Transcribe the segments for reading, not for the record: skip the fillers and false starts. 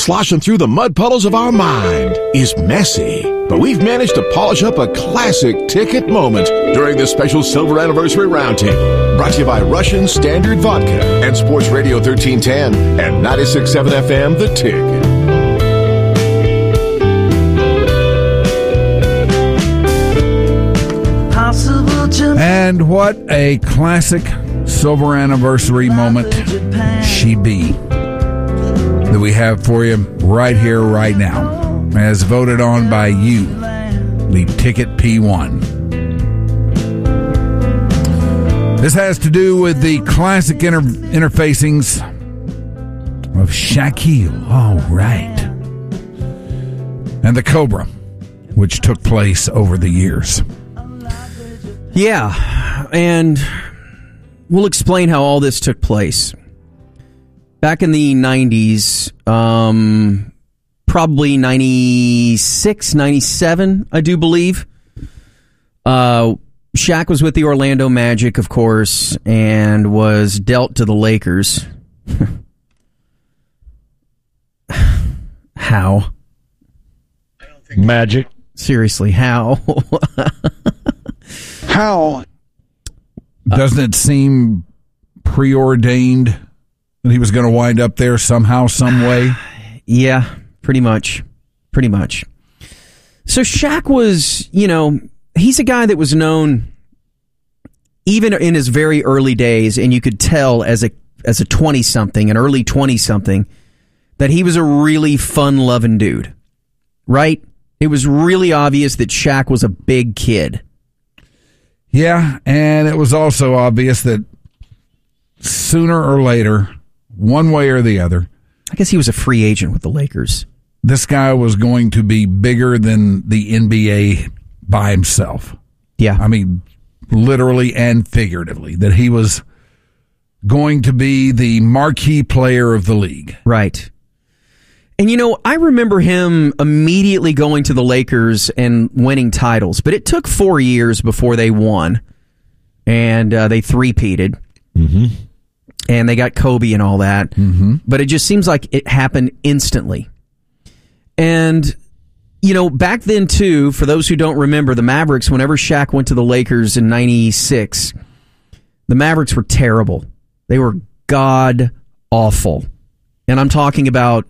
sloshing through the mud puddles of our mind is messy. But we've managed to polish up a classic ticket moment during this special Silver Anniversary Roundtable. Brought to you by Russian Standard Vodka and Sports Radio 1310 and 96.7 FM The Ticket. And what a classic Silver Anniversary moment she be that we have for you right here, right now, as voted on by you, the Ticket P1. This has to do with the classic interfacings of Shaquille, all right, and the Cobra, which took place over the years. Yeah, and we'll explain how all this took place. Back in the 90s, probably 96, 97, I do believe. Shaq was with the Orlando Magic, of course, and was dealt to the Lakers. How? Magic. Seriously, how? How? Doesn't it seem preordained that he was going to wind up there somehow, some way? Yeah, pretty much. Pretty much. So Shaq was, he's a guy that was known even in his very early days, and you could tell as a 20-something, an early 20-something, that he was a really fun-loving dude, right? It was really obvious that Shaq was a big kid. Yeah, and it was also obvious that sooner or later, one way or the other, I guess he was a free agent with the Lakers. This guy was going to be bigger than the NBA by himself. Yeah. I mean, literally and figuratively, that he was going to be the marquee player of the league. Right. And, I remember him immediately going to the Lakers and winning titles, but it took 4 years before they won, and they three-peated, and they got Kobe and all that, but it just seems like it happened instantly. And, back then, too, for those who don't remember, the Mavericks, whenever Shaq went to the Lakers in 96, the Mavericks were terrible. They were god-awful. And I'm talking about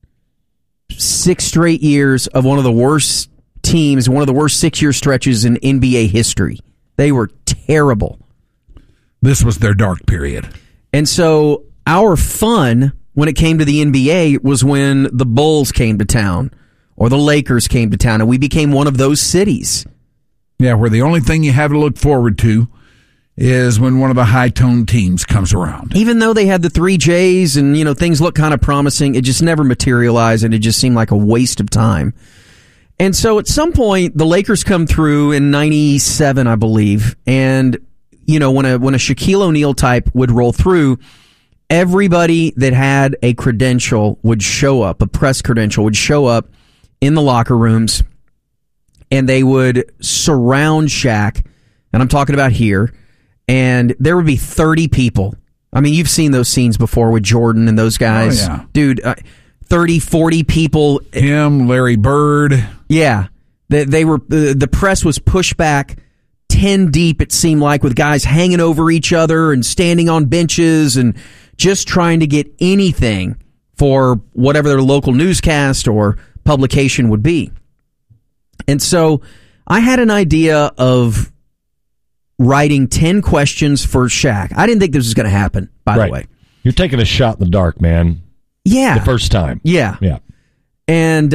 6 straight years of one of the worst teams, one of the worst 6-year stretches in NBA history. They were terrible. This was their dark period. And so our fun when it came to the NBA was when the Bulls came to town or the Lakers came to town, and we became one of those cities. Yeah, where the only thing you have to look forward to is when one of the high-toned teams comes around. Even though they had the 3 J's and, things looked kind of promising, it just never materialized, and it just seemed like a waste of time. And so at some point, the Lakers come through in 97, I believe, and, when a Shaquille O'Neal type would roll through, everybody that had a credential would show up, a press credential would show up in the locker rooms, and they would surround Shaq, and I'm talking about here, and there would be 30 people. I mean, you've seen those scenes before with Jordan and those guys. Oh, yeah. Dude, 30, 40 people. Him, Larry Bird. Yeah. They were, the press was pushed back 10 deep, it seemed like, with guys hanging over each other and standing on benches and just trying to get anything for whatever their local newscast or publication would be. And so I had an idea of writing 10 questions for Shaq. I didn't think this was going to happen, by the way. You're taking a shot in the dark, man. Yeah. The first time. Yeah. Yeah. And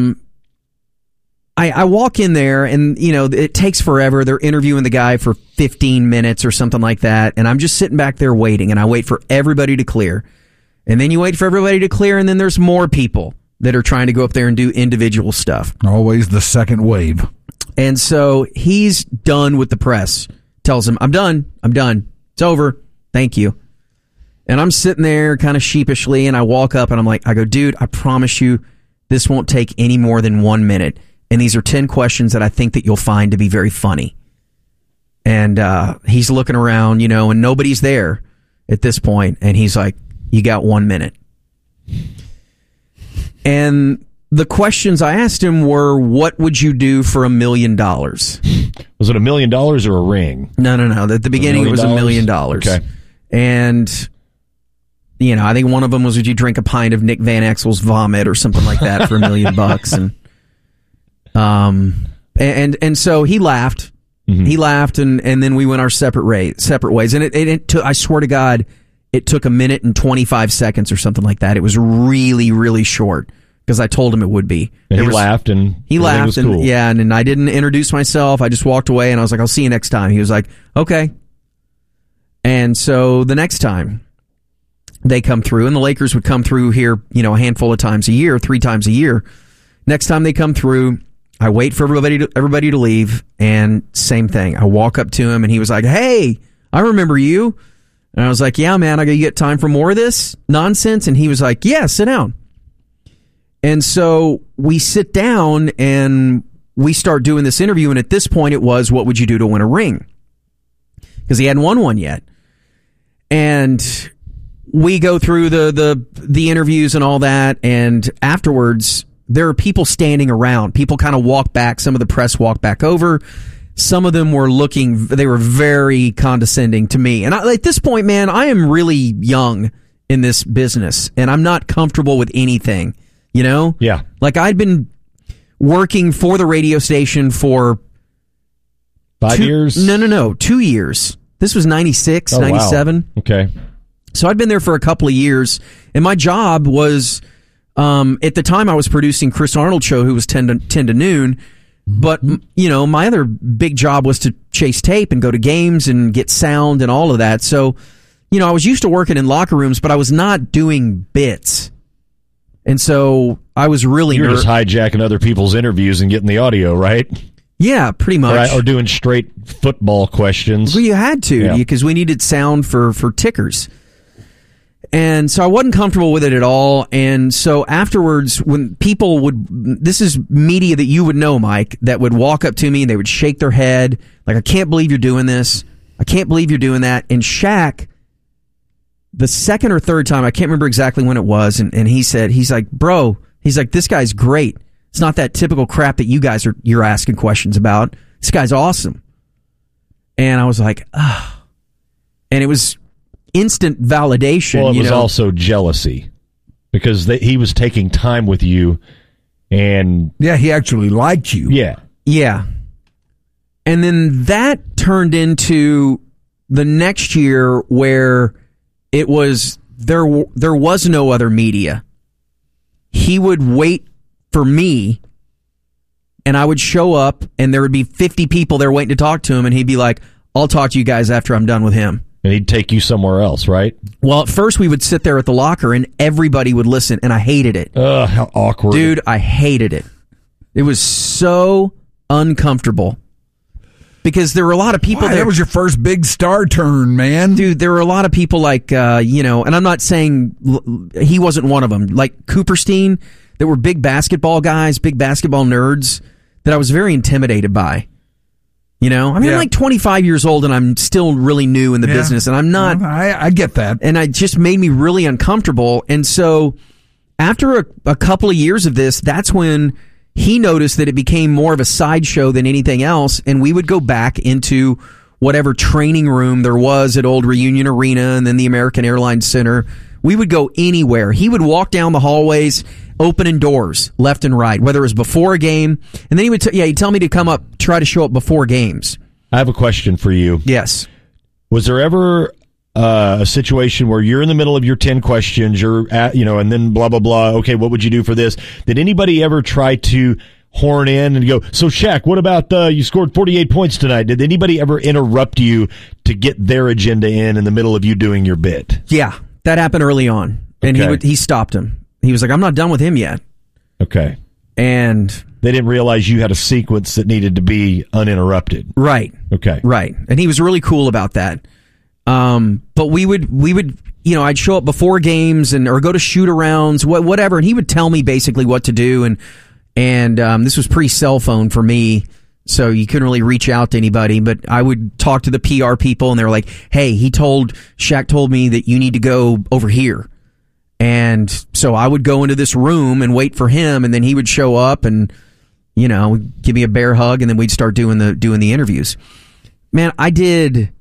I walk in there, and, it takes forever. They're interviewing the guy for 15 minutes or something like that, and I'm just sitting back there waiting, and I wait for everybody to clear. And then you wait for everybody to clear, and then there's more people that are trying to go up there and do individual stuff. Always the second wave. And so he's done with the press. Tells him, I'm done. It's over. Thank you. And I'm sitting there kind of sheepishly, and I walk up and I go, dude, I promise you this won't take any more than 1 minute. And these are 10 questions that I think that you'll find to be very funny. And he's looking around, and nobody's there at this point. And he's like, you got 1 minute. And the questions I asked him were, what would you do for $1 million? Was it $1 million or a ring? No. At the beginning, it was $1 million. Okay. And, I think one of them was, would you drink a pint of Nick Van Exel's vomit or something like that for $1 million? And so he laughed. Mm-hmm. He laughed, and then we went our separate ways. And it took, I swear to God, it took 1 minute and 25 seconds or something like that. It was really, really short. Because I told him it would be. And he laughed, and cool. And I didn't introduce myself. I just walked away, and I was like, I'll see you next time. He was like, okay. And so the next time they come through, and the Lakers would come through here, a handful of times a year, 3 times a year. Next time they come through, I wait for everybody to leave, and same thing. I walk up to him, and he was like, hey, I remember you. And I was like, yeah, man, you get time for more of this nonsense? And he was like, yeah, sit down. And so we sit down and we start doing this interview. And at this point, it was, what would you do to win a ring? Because he hadn't won one yet. And we go through the interviews and all that. And afterwards, there are people standing around. People kind of walk back. Some of the press walk back over. Some of them were they were very condescending to me. And at this point, man, I am really young in this business. And I'm not comfortable with anything. Yeah. Like I'd been working for the radio station for 5 years? No, 2 years. This was 96, 97. Wow. Okay. So I'd been there for a couple of years, and my job was, at the time I was producing Chris Arnold's show, who was 10 to noon, but, my other big job was to chase tape and go to games and get sound and all of that. So, I was used to working in locker rooms, but I was not doing bits. And so I was really You were just hijacking other people's interviews and getting the audio, right? Yeah, pretty much. Or doing straight football questions. Well, you had to, because we needed sound for tickers. And so I wasn't comfortable with it at all. And so afterwards, when people this is media that you would know, Mike, that would walk up to me and they would shake their head, like, I can't believe you're doing this. I can't believe you're doing that. And Shaq, the second or third time, I can't remember exactly when it was, and he's like, bro, this guy's great. It's not that typical crap that you're asking questions about. This guy's awesome. And I was like, ah. And it was instant validation. Well, it was also jealousy because he was taking time with you, and yeah, he actually liked you. Yeah. And then that turned into the next year where it was there was no other media. He would wait for me, and I would show up, and there would be 50 people there waiting to talk to him, and he'd be like, I'll talk to you guys after I'm done with him. And he'd take you somewhere else, right? Well, at first we would sit there at the locker, and everybody would listen, and I hated it. Ugh, how awkward. Dude, I hated it. It was so uncomfortable. Because there were a lot of people there. That was your first big star turn, man. Dude, there were a lot of people like, and I'm not saying he wasn't one of them, like Cooperstein, that were big basketball guys, big basketball nerds, that I was very intimidated by. I'm like 25 years old, and I'm still really new in the business, and I'm not. Well, I get that. And it just made me really uncomfortable. And so after a couple of years of this, that's when he noticed that it became more of a sideshow than anything else, and we would go back into whatever training room there was at Old Reunion Arena and then the American Airlines Center. We would go anywhere. He would walk down the hallways, opening doors left and right, whether it was before a game, and then he would he'd tell me to come up, try to show up before games. I have a question for you. Yes. Was there ever a situation where you're in the middle of your 10 questions, you're at, and then blah, blah, blah. Okay, what would you do for this? Did anybody ever try to horn in and go, so Shaq, what about you scored 48 points tonight? Did anybody ever interrupt you to get their agenda in the middle of you doing your bit? Yeah, that happened early on. And he stopped him. He was like, I'm not done with him yet. Okay. And they didn't realize you had a sequence that needed to be uninterrupted. Right. Okay. Right. And he was really cool about that. But we would, I'd show up before games or go to shoot arounds, whatever. And he would tell me basically what to do. And this was pre-cell phone for me. So you couldn't really reach out to anybody, but I would talk to the PR people, and they were like, hey, Shaq told me that you need to go over here. And so I would go into this room and wait for him, and then he would show up and, you know, give me a bear hug, and then we'd start doing the interviews. Man, there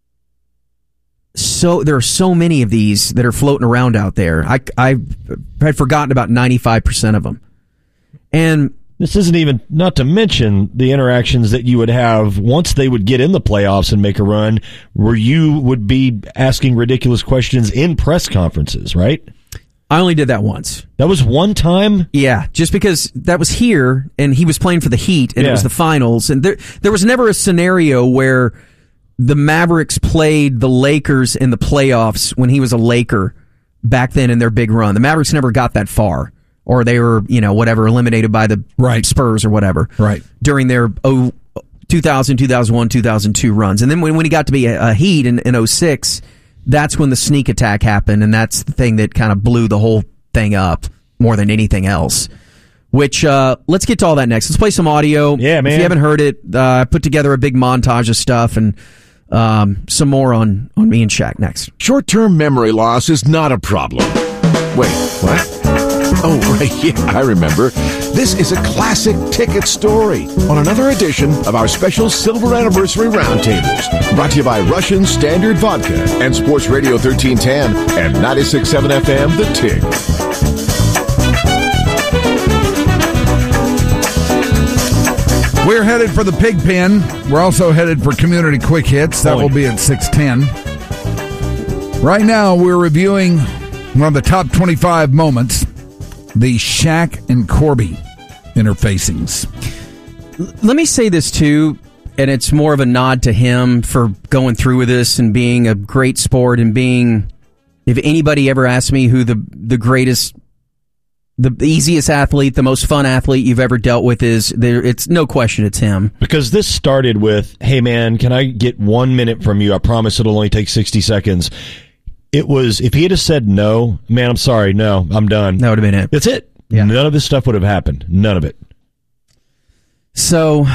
are so many of these that are floating around out there. I had forgotten about 95% of them. And this isn't even, not to mention the interactions that you would have once they would get in the playoffs and make a run, where you would be asking ridiculous questions in press conferences, right? I only did that once. That was one time? Yeah, just because that was here, and he was playing for the Heat, and it was the finals, and there was never a scenario where the Mavericks played the Lakers in the playoffs when he was a Laker back then in their big run. The Mavericks never got that far. Or they were, eliminated by the Spurs or whatever. Right. During their 2000, 2001, 2002 runs. And then when he got to be a Heat in 06, that's when the sneak attack happened, and that's the thing that kind of blew the whole thing up more than anything else. Which, let's get to all that next. Let's play some audio. Yeah, man. If you haven't heard it, I put together a big montage of stuff, and some more on me and Shaq next. Short-term memory loss is not a problem. Wait, what? Oh, right, yeah, I remember. This is a classic ticket story on another edition of our special Silver Anniversary Roundtables, brought to you by Russian Standard Vodka and Sports Radio 1310 and 96.7 FM, The Tig. We're headed for the pig pen. We're also headed for Community Quick Hits. That will be at 6:10. Right now, we're reviewing one of the top 25 moments, the Shaq and Corby interfacings. Let me say this, too, and it's more of a nod to him for going through with this and being a great sport and being, if anybody ever asked me who the greatest, the easiest athlete, the most fun athlete you've ever dealt with is, it's no question it's him. Because this started with, hey, man, can I get 1 minute from you? I promise it'll only take 60 seconds. It was, if he had said no, man, I'm sorry, no, I'm done. That would have been it. That's it. Yeah. None of this stuff would have happened. None of it. So,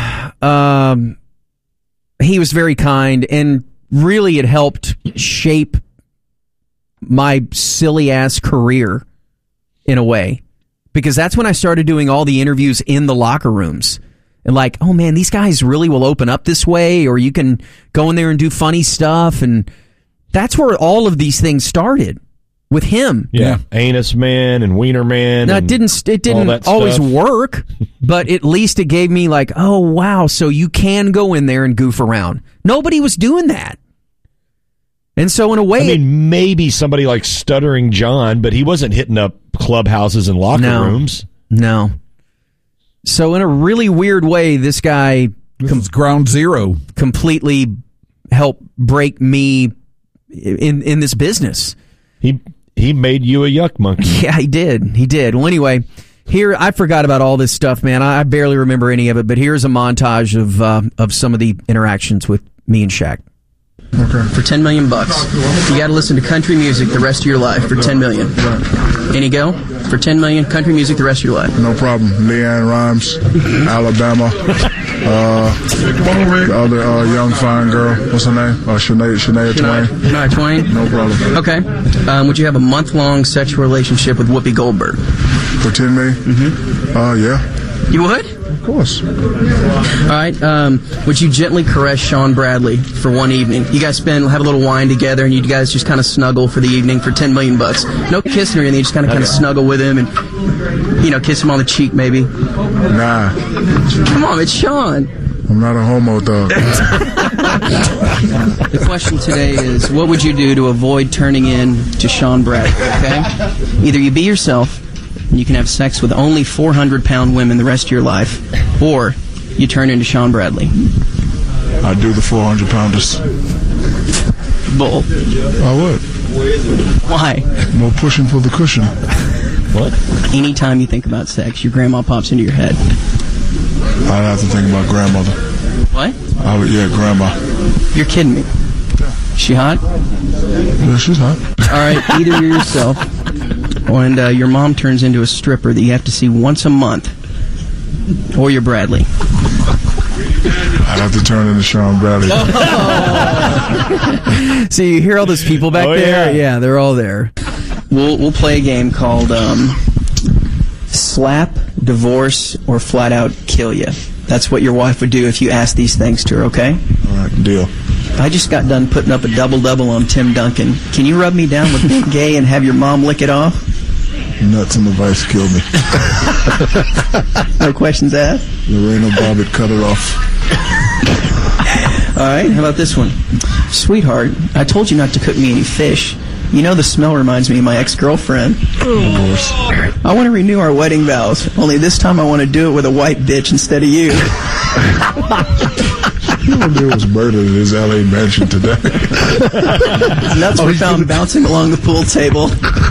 he was very kind, and really it helped shape my silly-ass career in a way. Because that's when I started doing all the interviews in the locker rooms. And like, oh man, these guys really will open up this way, or you can go in there and do funny stuff, and that's where all of these things started with him. Yeah. Anus Man and Wiener Man. Now, it didn't always work, but at least it gave me like, oh, wow, so you can go in there and goof around. Nobody was doing that. And so in a way... I mean, maybe somebody like Stuttering John, but he wasn't hitting up clubhouses and locker rooms. No. So in a really weird way, this guy... Comes ground zero. Completely helped break me in this business. He made you a yuck monkey. Yeah, he did. Well, anyway, here, I forgot about all this stuff, man. I barely remember any of it, but here's a montage of some of the interactions with me and Shaq. Okay. For $10 million, you got to listen to country music the rest of your life for $10 million. Right. Any go? For $10 million, country music the rest of your life. No problem. Leanne Rimes, Alabama. The other young fine girl. What's her name? Shania Twain. Shania Twain. No problem. Okay. Would you have a month-long sexual relationship with Whoopi Goldberg? For $10 million? Mm-hmm. Yeah. You would? Of course. All right. Would you gently caress Sean Bradley for one evening? You guys have a little wine together, and you guys just kind of snuggle for the evening for $10 million. No kissing or anything. You just kind of snuggle with him and, kiss him on the cheek, maybe. Nah. Come on, it's Sean. I'm not a homo, though. The question today is, what would you do to avoid turning in to Sean Bradley? Okay. Either you be yourself, and you can have sex with only 400-pound women the rest of your life, or you turn into Sean Bradley. I'd do the 400-pounders. Bull. I would. Why? More pushing for the cushion. What? Anytime you think about sex, your grandma pops into your head. I'd have to think about grandmother. What? Grandma. You're kidding me. Yeah. She hot? Yeah, she's hot. All right, either you're yourself, and your mom turns into a stripper that you have to see once a month, or you're Bradley. I'd have to turn into Sean Bradley. So you hear all those people back there? Yeah, they're all there. We'll play a game called Slap, Divorce, or Flat Out Kill Ya. That's what your wife would do if you asked these things to her, okay? All right, deal. I just got done putting up a double-double on Tim Duncan. Can you rub me down with being gay and have your mom lick it off? Nuts in the vice killed me. No questions asked? Lorena Bobbitt cut it off. All right, how about this one? Sweetheart, I told you not to cook me any fish. You know the smell reminds me of my ex-girlfriend. Divorce. I want to renew our wedding vows, only this time I want to do it with a white bitch instead of you. There was murder in his L.A. mansion today. His nuts were found bouncing along the pool table.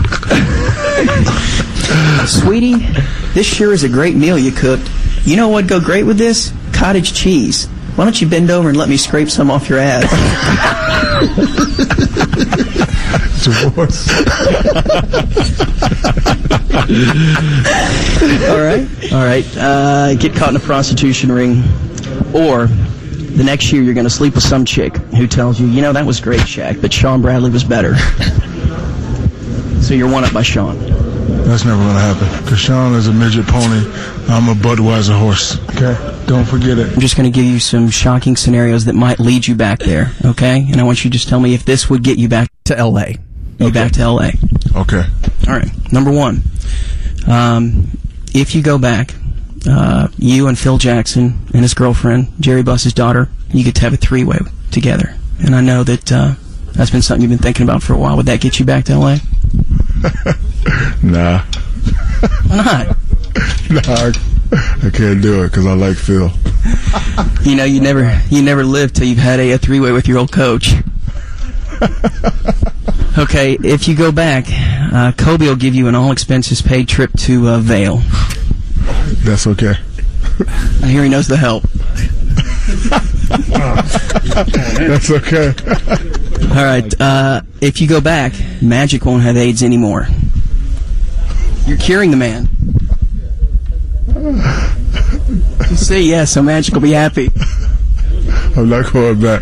Sweetie, this sure is a great meal you cooked. You know what'd go great with this? Cottage cheese. Why don't you bend over and let me scrape some off your ass? Divorce. All right. Get caught in a prostitution ring, or the next year you're going to sleep with some chick who tells you, that was great, Shaq, but Sean Bradley was better. So you're one up by Sean. That's never going to happen. Because Sean is a midget pony. I'm a Budweiser horse. Okay? Don't forget it. I'm just going to give you some shocking scenarios that might lead you back there, okay? And I want you to just tell me if this would get you back To L.A. back to L.A. Okay. All right. Number one, if you go back, you and Phil Jackson and his girlfriend, Jerry Buss's daughter, you get to have a three-way together. And I know that that's been something you've been thinking about for a while. Would that get you back to L.A.? Nah. Why not? Nah, I can't do it because I like Phil. You never live till you've had a three-way with your old coach. Okay, if you go back, Kobe will give you an all-expenses-paid trip to Vail. That's okay. I hear he knows the help. That's okay. All right, if you go back, Magic won't have AIDS anymore. You're curing the man. You say yes, so Magic will be happy. I'm not going back.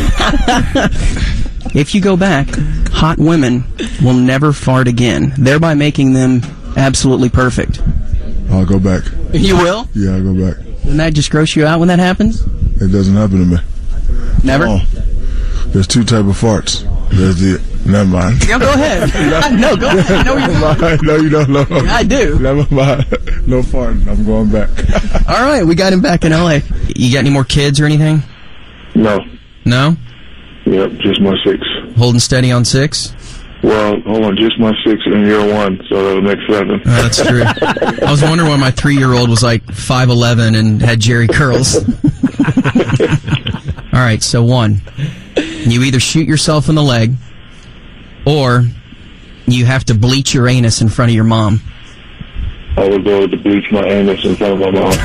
If you go back, hot women will never fart again, thereby making them absolutely perfect. I'll go back. You will? Yeah, I'll go back. Doesn't that just gross you out when that happens? It doesn't happen to me. Never? Oh, there's two type of farts. There's the... Never mind. Yeah, go ahead. No, go ahead. I know you're... No, you don't know. Yeah, I do. Never mind. No farting. I'm going back. All right, we got him back in L.A. You got any more kids or anything? No. No? Yep, just my 6. Holding steady on 6? Well, hold on, just my 6 in year 1, so that'll make 7. That's true. I was wondering why my 3-year-old was like 5'11" and had Jerry curls. All right, so 1. You either shoot yourself in the leg, or you have to bleach your anus in front of your mom. I would go to bleach my anus in front of my mom.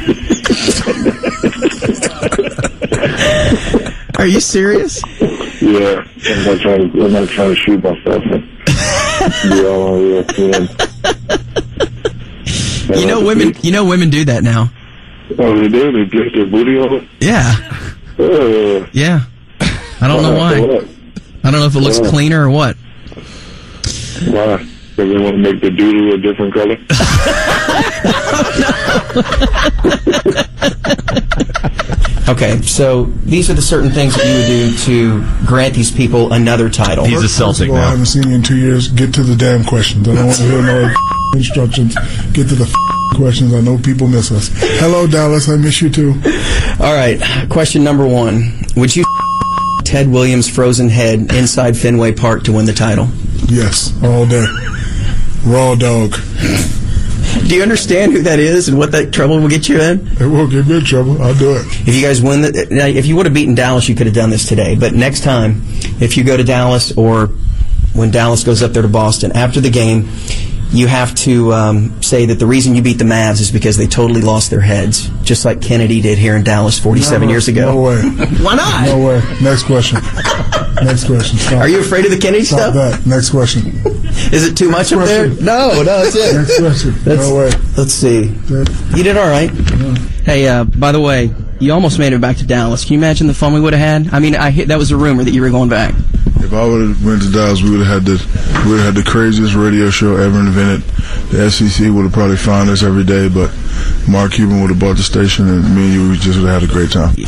Are you serious? Yeah, I'm not trying to shoot myself. Be all on real skin. Women do that now. Oh, they do? They get their booty on it? Yeah. Yeah. I don't know why. I don't know if it looks cleaner or what. Why? Because they want to make the doodle a different color? Okay, so these are the certain things that you would do to grant these people another title. He's a Celtic I now. haven't seen you in 2 years. Get to the damn questions. I don't want to hear no instructions. Get to the questions. I know people miss us. Hello, Dallas. I miss you too. All right, question number 1. Would you Ted Williams' frozen head inside Fenway Park to win the title? Yes, all day. Raw dog. Do you understand who that is and what that trouble will get you in? It will get me in trouble. I'll do it. If you guys win, if you would have beaten Dallas, you could have done this today. But next time, if you go to Dallas or when Dallas goes up there to Boston, after the game, you have to say that the reason you beat the Mavs is because they totally lost their heads, just like Kennedy did here in Dallas 47 years ago. No way. Why not? No way. Next question. Next question. Stop. Are you afraid of the Kennedy Stop stuff? that. Next question. Is it too much up there? No, that's it. Next question. No way. Let's see. You did all right. Yeah. Hey, by the way, You almost made it back to Dallas. Can you imagine the fun we would have had? I mean, that was a rumor that you were going back. If I would have went to Dallas, we would have had the craziest radio show ever invented. The SEC would have probably found us every day, but Mark Cuban would have bought the station, and me and you we just would have had a great time.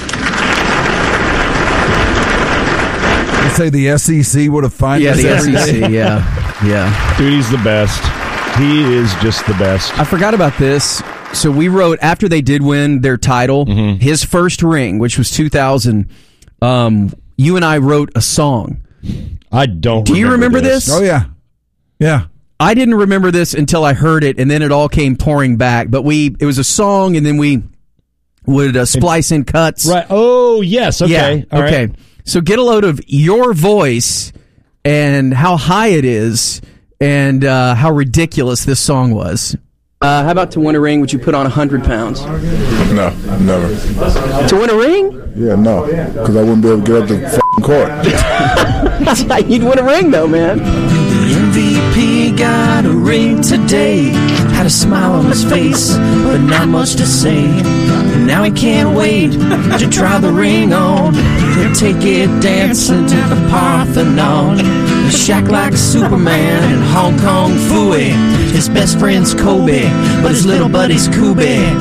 You say the SEC would have found us every day? Yeah. Dude, he's the best. He is just the best. I forgot about this. So we wrote, after they did win their title, his first ring, which was 2000, you and I wrote a song. I don't Do you remember this? Oh, yeah. Yeah. I didn't remember this until I heard it, and then it all came pouring back. But it was a song, and then we would splice in cuts. Right. Oh, yes. Okay. Yeah. All okay. right. So get a load of your voice and how high it is and how ridiculous this song was. How about to win a ring, would you put on 100 pounds? No, never. To win a ring? Yeah, no, because I wouldn't be able to get up the f***ing court. You'd win a ring, though, man. The MVP got a ring today. Had a smile on his face, but not much to say. And now he can't wait to try the ring on. He'll take it dancing to the Parthenon. The Shaq like Superman in Hong Kong Phooey. His best friend's Kobe, but his little buddy's Kobe.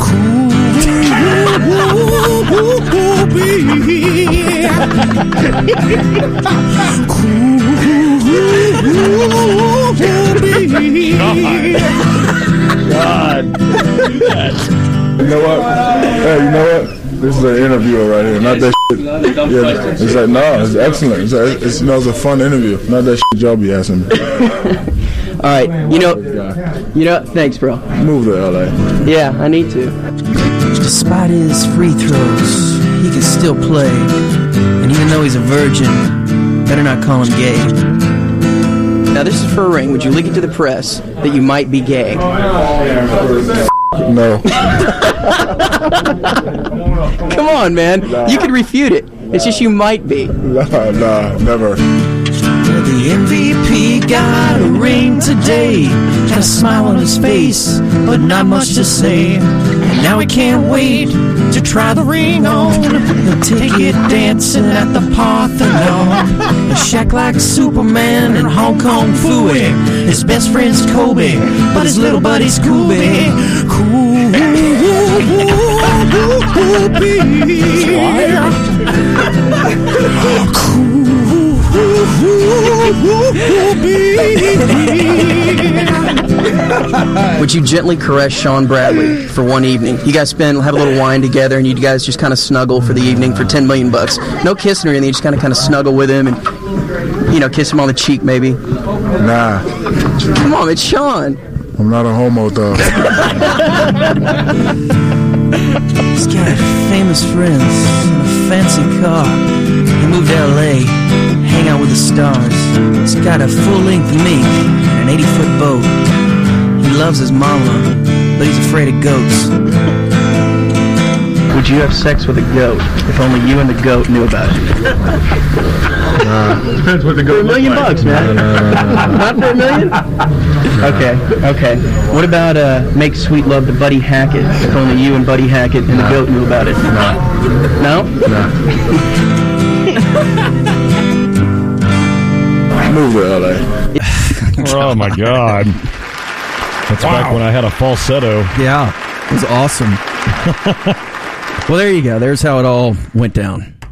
God. You know what? Hey, you know what? This is an interviewer right here, not that shit. Yeah, it's like, no, it's excellent. It's a fun interview, not that shit y'all be asking me. All right, you know, thanks, bro. Move to LA. Yeah, I need to. Despite his free throws, he can still play. And even though he's a virgin, better not call him gay. Now, this is for a ring. Would you leak it to the press that you might be gay? No. Come on, man. You could refute it. It's just you might be. Nah, never. The MVP got a ring today. Had a smile on his face, but not much to say. And now he can't wait to try the ring on. He'll take it dancing at the Parthenon. A Shaq like Superman in Hong Kong Phooey. His best friend's Kobe, but his little buddy's Kobe. Would you gently caress Sean Bradley for one evening? You guys have a little wine together, and you guys just kind of snuggle for the evening for $10 million. No kissing or anything. You just kind of snuggle with him and, kiss him on the cheek, maybe. Nah. Come on, it's Sean. I'm not a homo, though. He's got famous friends and a fancy car. He moved to LA, hang out with the stars. He's got a full-length mink and an 80-foot boat. He loves his mama, but he's afraid of goats. Would you have sex with a goat if only you and the goat knew about it? Depends what the For $1 million, man. Not for $1 million? Okay. What about make sweet love to Buddy Hackett if only you and Buddy Hackett and the goat knew about it? No? Move to LA. Oh, my God. That's back when I had a falsetto. Yeah, it was awesome. Well, there you go. There's how it all went down.